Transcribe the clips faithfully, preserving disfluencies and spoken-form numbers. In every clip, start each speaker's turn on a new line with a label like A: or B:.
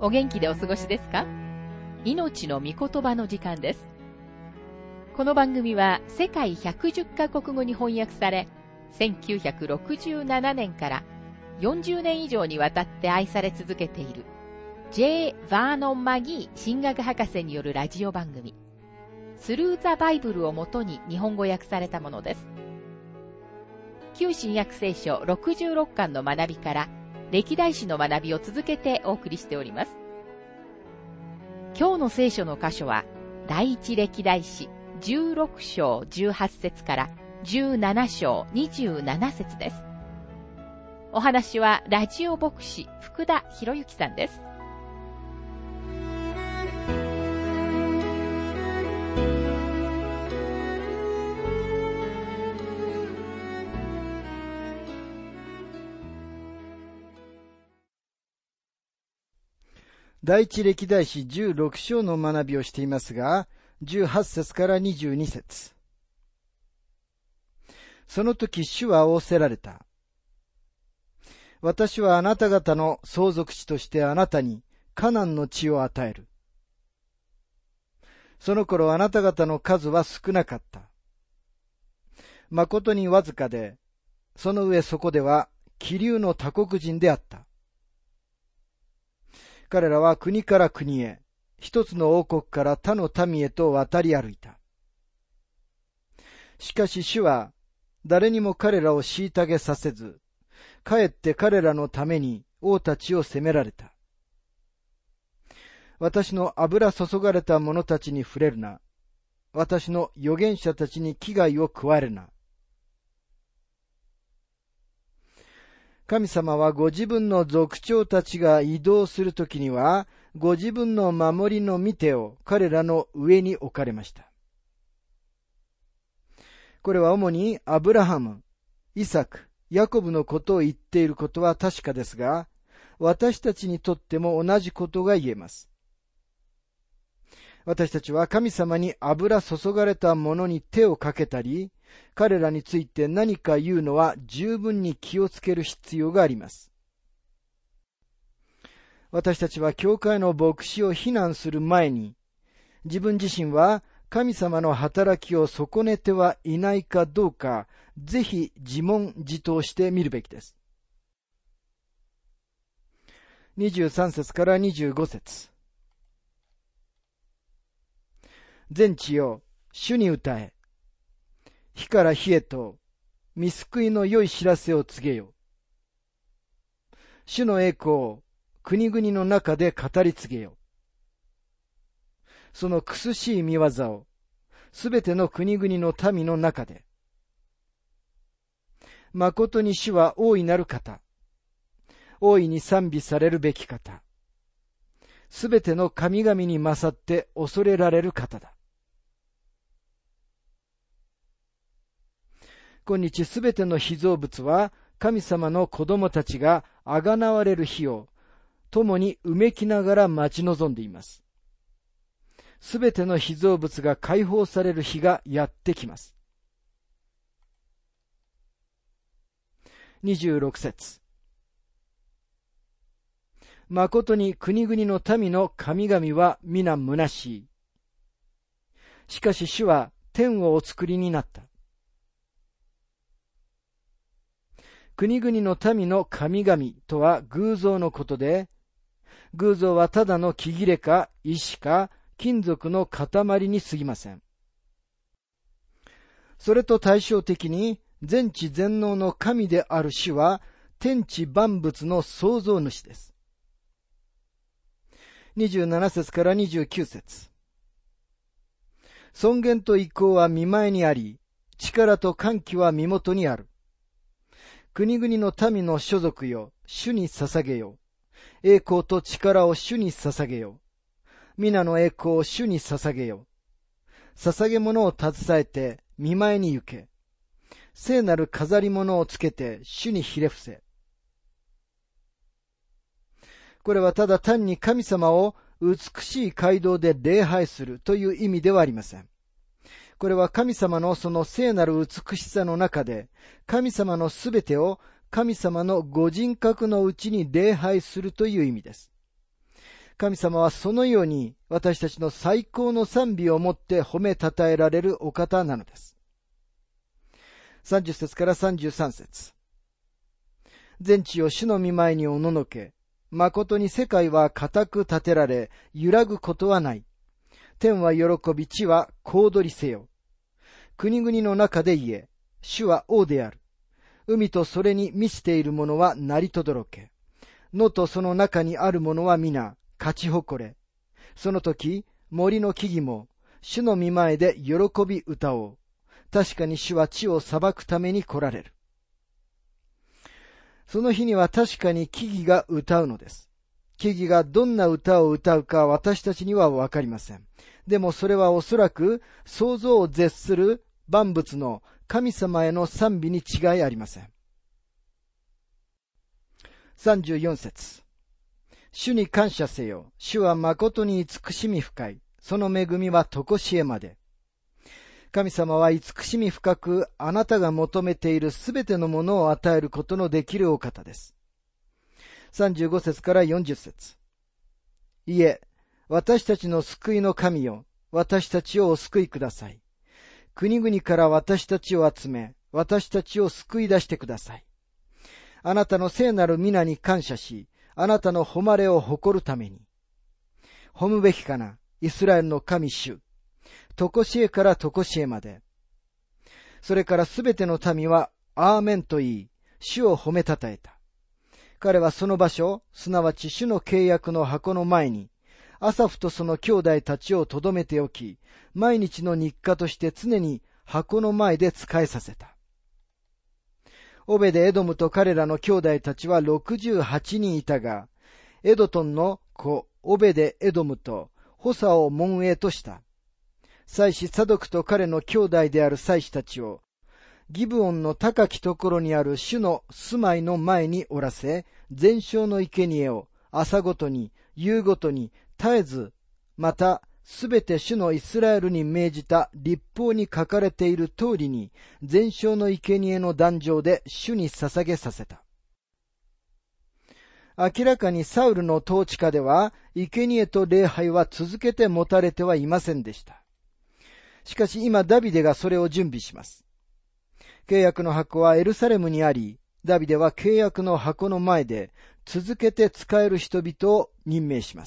A: お元気でお過ごしですか？命の御言葉の時間です。この番組は世界ひゃくじゅっカ国語に翻訳され、せんきゅうひゃくろくじゅうななねんからよんじゅうねん以上にわたって愛され続けている J. バーノン・マギー神学博士によるラジオ番組、スルー・ザ・バイブルをもとに日本語訳されたものです。旧新約聖書ろくじゅうろっかんの学びから歴代史の学びを続けてお送りしております。今日の聖書の箇所は第一歴代史じゅうろくしょうじゅうはちせつからじゅうななしょうにじゅうななせつです。お話はラジオ牧師福田博之さんです。
B: 第一歴代史じゅうろくしょうの学びをしていますが、じゅうはちせつからにじゅうにせつ。その時主は仰せられた。私はあなた方の相続地としてあなたにカナンの地を与える。その頃あなた方の数は少なかった。誠にわずかで、その上そこでは気流の他国人であった。彼らは国から国へ、一つの王国から他の民へと渡り歩いた。しかし主は誰にも彼らを虐げさせず、かえって彼らのために王たちを責められた。私の油注がれた者たちに触れるな。私の預言者たちに危害を加えるな。神様はご自分の族長たちが移動するときには、ご自分の守りの御手を彼らの上に置かれました。これは主にアブラハム、イサク、ヤコブのことを言っていることは確かですが、私たちにとっても同じことが言えます。私たちは神様に油注がれたものに手をかけたり、彼らについて何か言うのは十分に気をつける必要があります。私たちは教会の牧師を非難する前に、自分自身は神様の働きを損ねてはいないかどうか、ぜひ自問自答してみるべきです。にじゅうさんせつからにじゅうごせつ。全地よ、主に歌え。火から火へと、御救いの良い知らせを告げよ。主の栄光を国々の中で語り継げよ。その苦しい見業を、すべての国々の民の中で。誠に主は大いなる方。大いに賛美されるべき方。すべての神々に勝って恐れられる方だ。今日すべての被造物は神様の子供たちがあがなわれる日を共にうめきながら待ち望んでいます。すべての被造物が解放される日がやってきます。にじゅうろくせつ。誠に国々の民の神々は皆虚しい。しかし主は天をお作りになった。国々の民の神々とは偶像のことで、偶像はただの木切れか石か金属の塊に過ぎません。それと対照的に全知全能の神である主は天地万物の創造主です。にじゅうななせつからにじゅうきゅうせつ。尊厳と威光は御前にあり、力と歓喜は身元にある。国々の民の所属よ、主に捧げよ。栄光と力を主に捧げよ。皆の栄光を主に捧げよ。捧げ物を携えて御前に行け。聖なる飾り物をつけて主にひれ伏せ。これはただ単に神様を美しい街道で礼拝するという意味ではありません。これは神様のその聖なる美しさの中で、神様のすべてを神様のご人格のうちに礼拝するという意味です。 神様はそのように私たちの最高の賛美をもって褒めたたえられるお方なのです。さんじゅっ節からさんじゅうさん節。全地を主の御前におののけ、誠に世界は固く立てられ、揺らぐことはない。天は喜び、地は小躍りせよ。国々の中で言え、主は王である。海とそれに満ちているものは鳴りとどろけ。野とその中にあるものは皆、勝ち誇れ。その時、森の木々も、主の御前で喜び歌おう。確かに主は地を裁くために来られる。その日には確かに木々が歌うのです。木々がどんな歌を歌うか私たちにはわかりません。でもそれはおそらく想像を絶する万物の神様への賛美に違いありません。さんじゅうよん節。主に感謝せよ。主は誠に慈しみ深い。その恵みは常しえまで。神様は慈しみ深く、あなたが求めているすべてのものを与えることのできるお方です。さんじゅうご節からよんじゅう節。いえ、私たちの救いの神よ、私たちをお救いください。国々から私たちを集め、私たちを救い出してください。あなたの聖なる皆に感謝し、あなたの誉れを誇るために。褒むべきかな、イスラエルの神主。とこしえからとこしえまで。それからすべての民は、アーメンと言い、主を褒めたたえた。彼はその場所、すなわち主の契約の箱の前に、アサフとその兄弟たちを留めておき、毎日の日課として常に箱の前で仕えさせた。オベデエドムと彼らの兄弟たちはろくじゅうはちにんいたが、エドトンの子オベデエドムとホサを門営とした。祭司サドクと彼の兄弟である祭司たちを、ギブオンの高きところにある主の住まいの前におらせ、全焼の生贄を朝ごとに、夕ごとに絶えず、またすべて主のイスラエルに命じた律法に書かれている通りに、全焼の生贄の壇上で主に捧げさせた。明らかにサウルの統治下では、生贄と礼拝は続けて持たれてはいませんでした。しかし今ダビデがそれを準備します。契約の箱はエルサレムにあり、ダビデは契約の箱の前で続けて使える人々を任命します。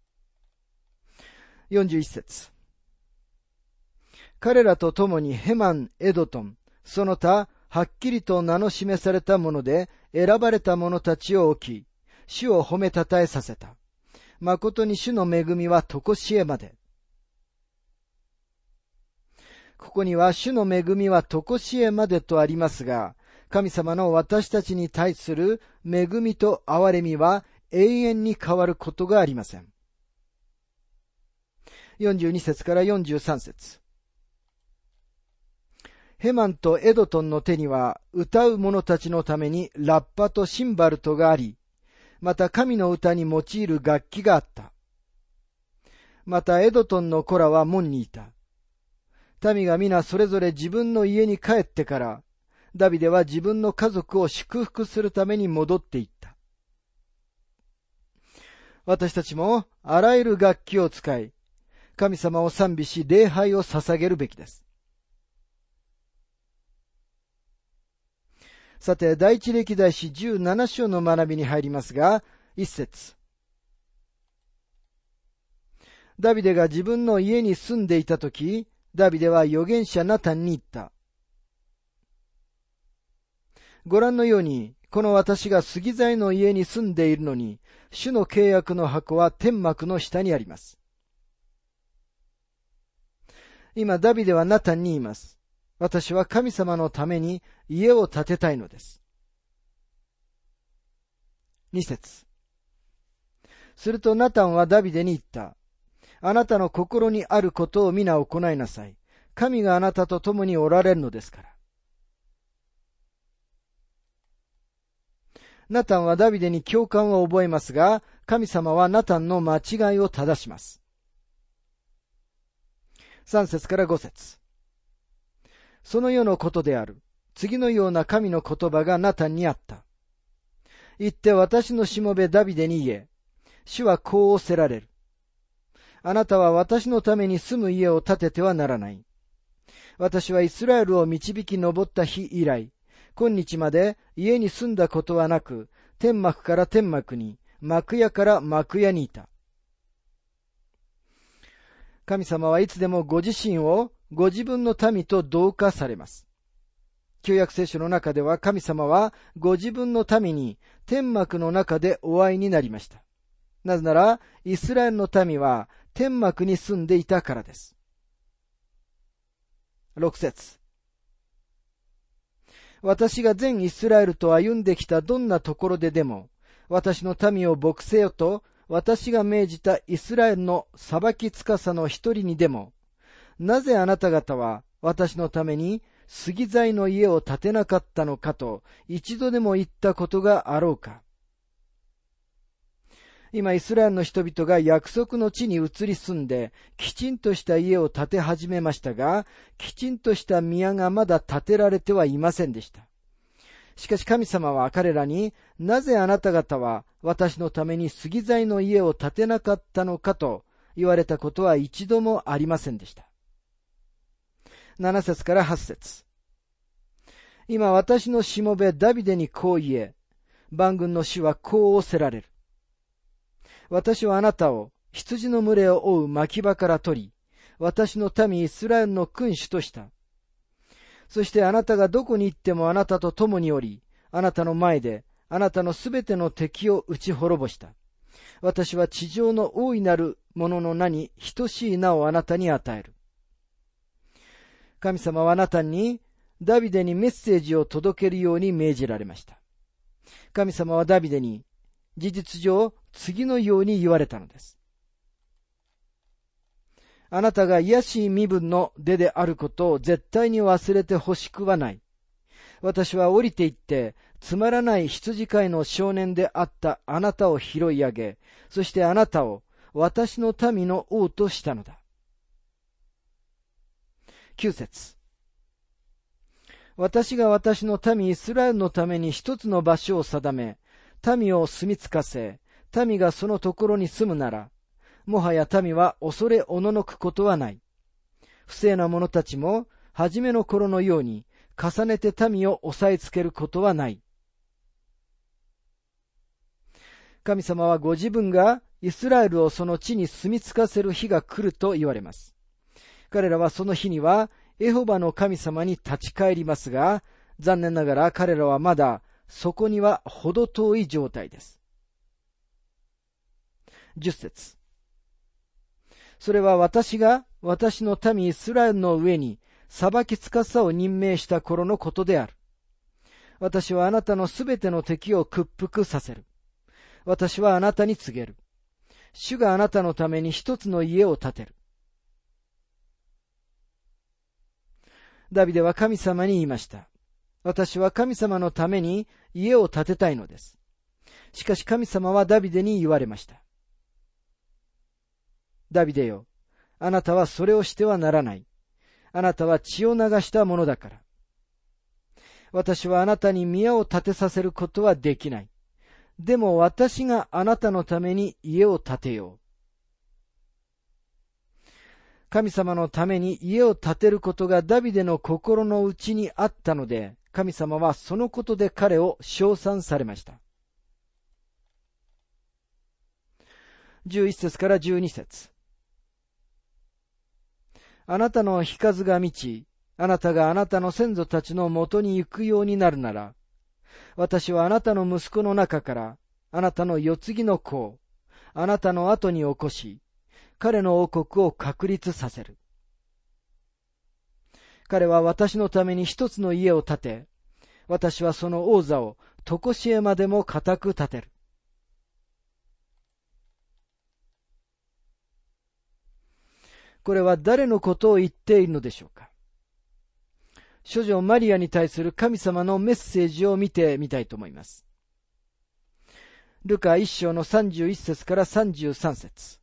B: よんじゅういち節。彼らと共にヘマン、エドトン、その他、はっきりと名の示されたもので選ばれた者たちを置き、主を褒めたたえさせた。誠に主の恵みは常しえまで。ここには主の恵みは常しえまでとありますが、神様の私たちに対する恵みと憐れみは永遠に変わることがありません。よんじゅうに節からよんじゅうさん節。ヘマンとエドトンの手には歌う者たちのためにラッパとシンバルトがあり、また神の歌に用いる楽器があった。またエドトンの子らは門にいた。民が皆それぞれ自分の家に帰ってから、ダビデは自分の家族を祝福するために戻っていった。私たちもあらゆる楽器を使い、神様を賛美し礼拝を捧げるべきです。さて、第一歴代史じゅうなな章の学びに入りますが、一節。ダビデが自分の家に住んでいたとき、ダビデは預言者ナタンに言った。ご覧のように、この私が杉材の家に住んでいるのに、主の契約の箱は天幕の下にあります。今、ダビデはナタンに言います。私は神様のために家を建てたいのです。二節。するとナタンはダビデに言った。あなたの心にあることを皆行いなさい。神があなたと共におられるのですから。ナタンはダビデに共感を覚えますが、神様はナタンの間違いを正します。三節から五節。その世のことである。次のような神の言葉がナタンにあった。言って私のしもべダビデに言え。 主はこう仰せられる。あなたは私のために住む家を建ててはならない。私はイスラエルを導き上った日以来、今日まで家に住んだことはなく、天幕から天幕に、幕屋から幕屋にいた。神様はいつでもご自身をご自分の民と同化されます。旧約聖書の中では神様はご自分の民に天幕の中でお会いになりました。なぜなら、イスラエルの民は天幕に住んでいたからです。六節。私が全イスラエルと歩んできたどんなところででも、私の民を牧せよと、私が命じたイスラエルの裁き司の一人にでも、なぜあなた方は私のために杉材の家を建てなかったのかと一度でも言ったことがあろうか。今イスラエルの人々が約束の地に移り住んできちんとした家を建て始めましたが、きちんとした宮がまだ建てられてはいませんでした。しかし神様は彼らに、なぜあなた方は私のために杉材の家を建てなかったのかと言われたことは一度もありませんでした。七節から八節。今私のしもべダビデにこう言え、万軍の主はこう仰せられる。私はあなたを羊の群れを追う牧場から取り、私の民イスラエルの君主とした。そしてあなたがどこに行ってもあなたと共におり、あなたの前であなたのすべての敵を打ち滅ぼした。私は地上の大いなるものの名に等しい名をあなたに与える。神様はナタンにダビデにメッセージを届けるように命じられました。神様はダビデに事実上次のように言われたのです。あなたが卑しい身分の出であることを絶対に忘れてほしくはない。私は降りて行ってつまらない羊飼いの少年であったあなたを拾い上げ、そしてあなたを私の民の王としたのだ。九節。私が私の民イスラエルのために一つの場所を定め、民を住みつかせ、民がそのところに住むなら、もはや民は恐れおののくことはない。不正な者たちも、初めの頃のように、重ねて民を押さえつけることはない。神様はご自分がイスラエルをその地に住みつかせる日が来ると言われます。彼らはその日にはエホバの神様に立ち返りますが、残念ながら彼らはまだそこには程遠い状態です。十節。それは私が私の民イスラエルの上に裁き司を任命した頃のことである。私はあなたのすべての敵を屈服させる。私はあなたに告げる。主があなたのために一つの家を建てる。ダビデは神様に言いました。私は神様のために家を建てたいのです。しかし神様はダビデに言われました。ダビデよ、あなたはそれをしてはならない。あなたは血を流したものだから。私はあなたに宮を建てさせることはできない。でも私があなたのために家を建てよう。神様のために家を建てることがダビデの心の内にあったので、神様はそのことで彼を称賛されました。じゅういち節からじゅうに節。あなたの日数が満ち、あなたがあなたの先祖たちのもとに行くようになるなら、私はあなたの息子の中から、あなたの世継ぎの子を、あなたの後に起こし、彼の王国を確立させる。彼は私のために一つの家を建て、私はその王座を常しえまでも固く立てる。これは誰のことを言っているのでしょうか。処女マリアに対する神様のメッセージを見てみたいと思います。ルカ一章のさんじゅういち節からさんじゅうさん節。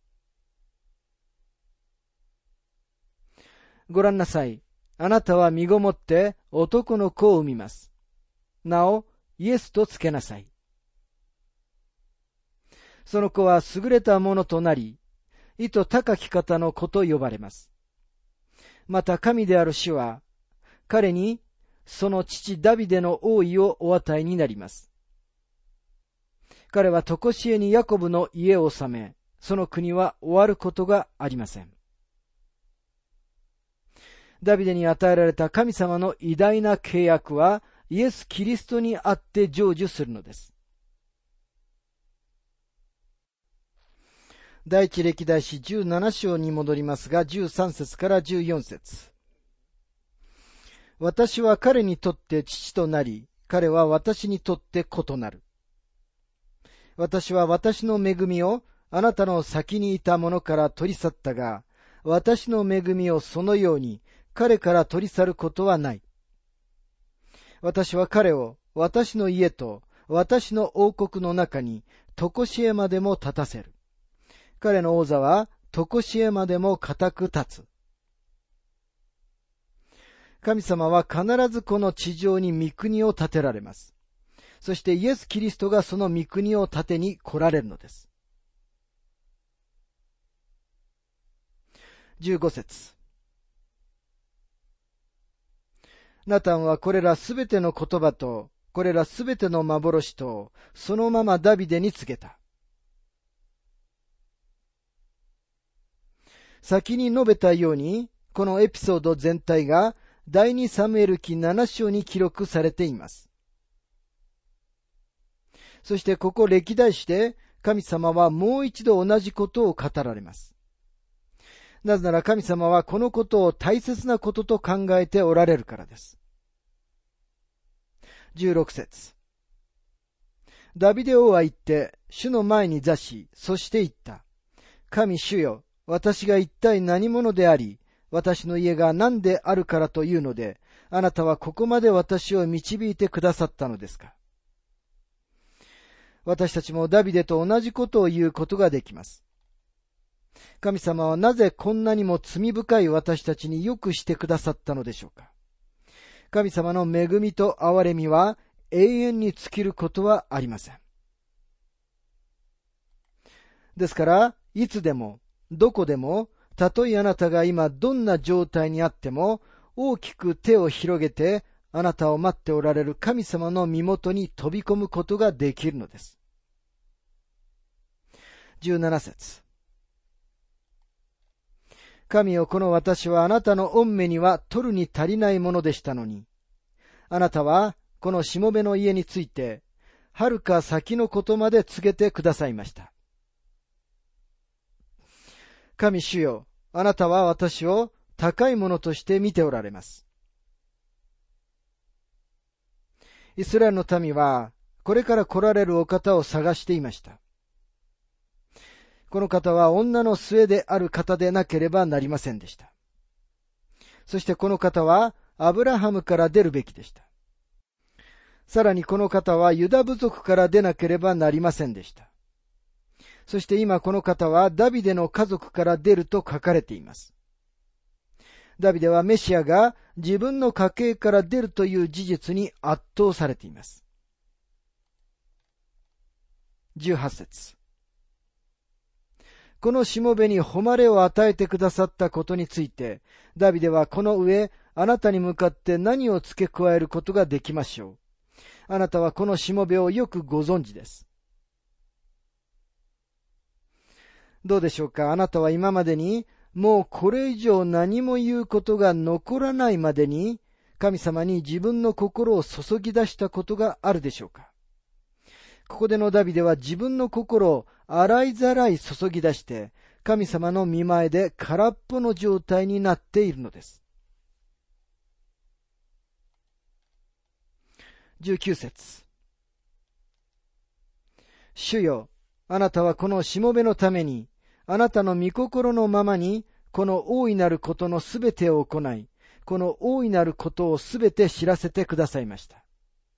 B: ご覧なさい。あなたは身ごもって男の子を産みます。名をイエスとつけなさい。 その子は優れたものとなり、意図高き方の子と呼ばれます。また神である主は、彼にその父ダビデの王位をお与えになります。彼は常しえにヤコブの家を治め、その国は終わることがありません。ダビデに与えられた神様の偉大な契約は、イエス・キリストにあって成就するのです。第一歴代史じゅうなな章に戻りますが、じゅうさん節からじゅうよん節。私は彼にとって父となり、彼は私にとって子となる。私は私の恵みをあなたの先にいたものから取り去ったが、私の恵みをそのように彼から取り去ることはない。私は彼を私の家と私の王国の中に常しえまでも立たせる。彼の王座は常しえまでも固く立つ。神様は必ずこの地上に御国を建てられます。そしてイエス・キリストがその御国を建てに来られるのです。じゅうご節。ナタンはこれらすべての言葉と、これらすべての幻と、そのままダビデに告げた。先に述べたように、このエピソード全体が第二サムエル記なな章に記録されています。そしてここ歴代史で神様はもう一度同じことを語られます。なぜなら神様はこのことを大切なことと考えておられるからです。じゅうろく節。ダビデ王は言って、主の前に座し、そして言った。神主よ、私が一体何者であり、私の家が何であるからというので、あなたはここまで私を導いてくださったのですか。私たちもダビデと同じことを言うことができます。神様はなぜこんなにも罪深い私たちによくしてくださったのでしょうか。神様の恵みと憐れみは永遠に尽きることはありません。ですから、いつでも、どこでも、たとえあなたが今どんな状態にあっても、大きく手を広げて、あなたを待っておられる神様の身元に飛び込むことができるのです。じゅうなな節。神よ、この私はあなたの御目には取るに足りないものでしたのに、あなたはこのしもべの家について、はるか先のことまで告げてくださいました。神主よ、あなたは私を高いものとして見ておられます。イスラエルの民は、これから来られるお方を探していました。この方は女の末である方でなければなりませんでした。そしてこの方はアブラハムから出るべきでした。さらにこの方はユダ部族から出なければなりませんでした。そして今この方はダビデの家族から出ると書かれています。ダビデはメシアが自分の家系から出るという事実に圧倒されています。じゅうはち節。このしもべに誉れを与えてくださったことについて、ダビデはこの上、あなたに向かって何を付け加えることができましょう。あなたはこのしもべをよくご存知です。どうでしょうか。あなたは今までにもうこれ以上何も言うことが残らないまでに神様に自分の心を注ぎ出したことがあるでしょうか。ここでのダビデは自分の心を洗いざらい注ぎ出して神様の御前で空っぽの状態になっているのです。じゅうきゅう節。主よ、あなたはこのしもべのためにあなたの御心のままにこの大いなることのすべてを行い、この大いなることをすべて知らせてくださいました。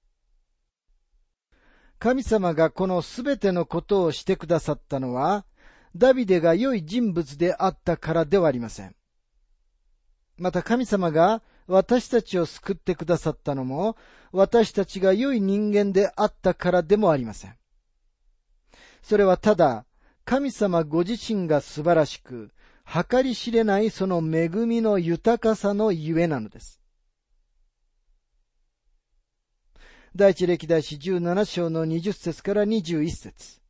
B: 神様がこのすべてのことをしてくださったのは、ダビデが良い人物であったからではありません。また神様が私たちを救ってくださったのも、私たちが良い人間であったからでもありません。 それはただ神様ご自身が素晴らしく、計り知れないその恵みの豊かさのゆえなのです。第一歴代史じゅうなな章のにじゅっ節からにじゅういち節。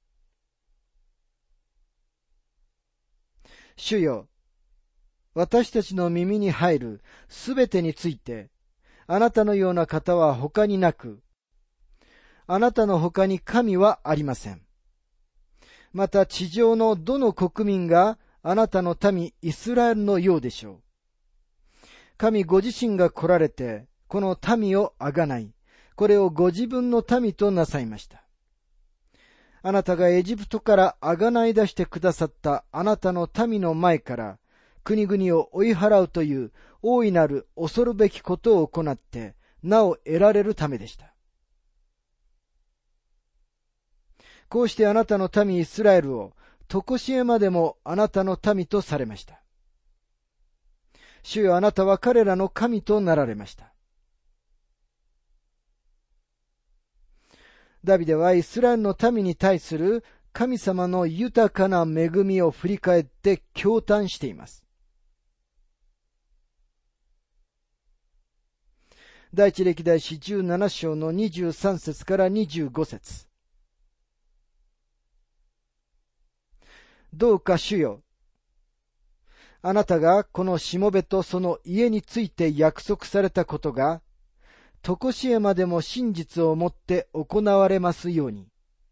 B: 主よ、私たちの耳に入るすべてについて、あなたのような方は他になく、あなたの他に神はありません。また地上のどの国民があなたの民イスラエルのようでしょう。神ご自身が来られて、この民をあがない、これをご自分の民となさいました。あなたがエジプトからあがない出してくださったあなたの民の前から、国々を追い払うという大いなる恐るべきことを行って、なお得られるためでした。こうしてあなたの民イスラエルを、とこしえまでもあなたの民とされました。主よ、あなたは彼らの神となられました。ダビデはイスラエルの民に対する神様の豊かな恵みを振り返って驚嘆しています。第一歴代史じゅうなな章のにじゅうさん節からにじゅうご節。どうか主よ、あなたがこのしもべとその家について約束されたことが、とこしえまでも真実をもって行われますように。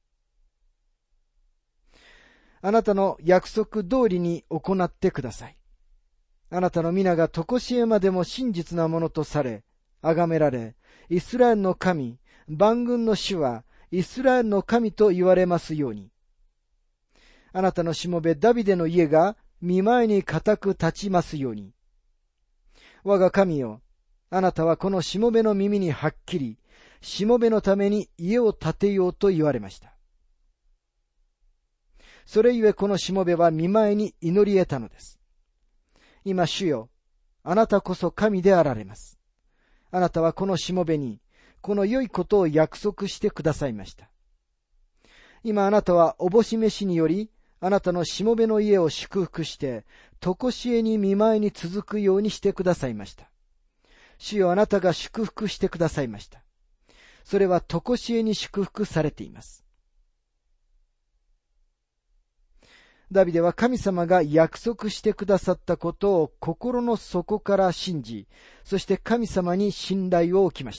B: あなたの約束通りに行ってください。あなたの皆がとこしえまでも真実なものとされ、崇められ、イスラエルの神、万軍の主はイスラエルの神と言われますように。あなたのしもべダビデの家が御前に固く立ちますように。我が神よ、あなたはこのしもべの耳にはっきり、しもべのために家を建てようと言われました。それゆえこのしもべは御前に祈り得たのです。今主よ、あなたこそ神であられます。あなたはこのしもべに、この良いことを約束してくださいました。今あなたはおぼし飯により、あなたのしもべの家を祝福して、とこしえに御前に続くようにしてくださいました。主よ、あなたが祝福してくださいました。それはとこしえに祝福されています。ダビデは神様が約束してくださったことを心の底から信じ、そして神様に信頼を置きました。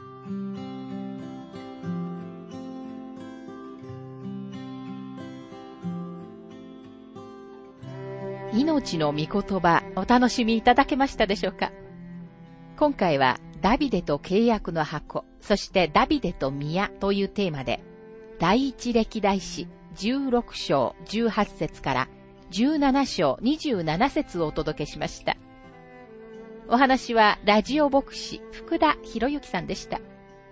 A: 命の御言葉、お楽しみいただけましたでしょうか。今回はダビデと契約の箱、そしてダビデと宮というテーマで、第一歴代史じゅうろく章じゅうはち節からじゅうなな章にじゅうなな節をお届けしました。お話はラジオ牧師福田博之さんでした。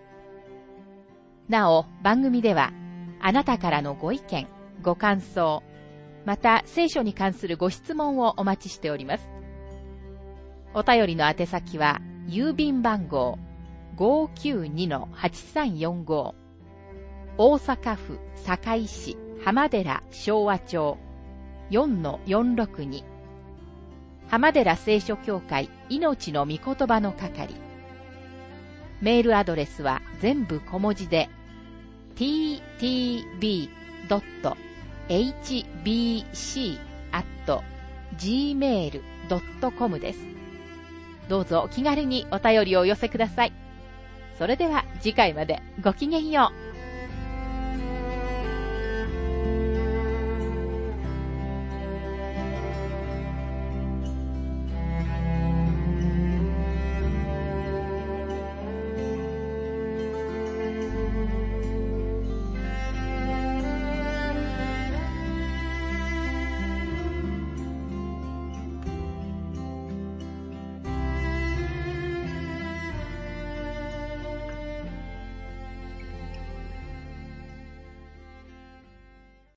A: なお、番組ではあなたからのご意見、ご感想、また聖書に関するご質問をお待ちしております。お便りの宛先は郵便番号 ごーきゅうにのはちさんよんご 大阪府堺市浜寺昭和町 よんのよんろくに 浜寺聖書協会命の御言葉の係。メールアドレスは全部小文字で ティーティービードットエイチビーシー アット ジーメール ドットコム です。どうぞお気軽にお便りをお寄せください。それでは次回までごきげんよう。